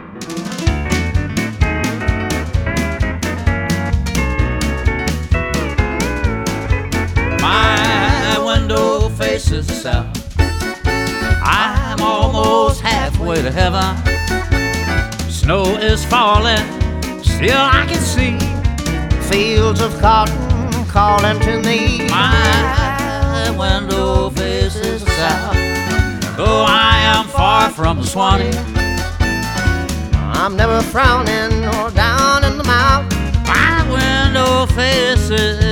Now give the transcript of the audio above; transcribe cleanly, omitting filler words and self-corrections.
My window faces the south. I'm almost halfway to heaven. Snow is falling, still I can see fields of cotton calling to me. my window faces the south. Though I am far from the Swanee, I'm never frowning or down in the mouth. my window faces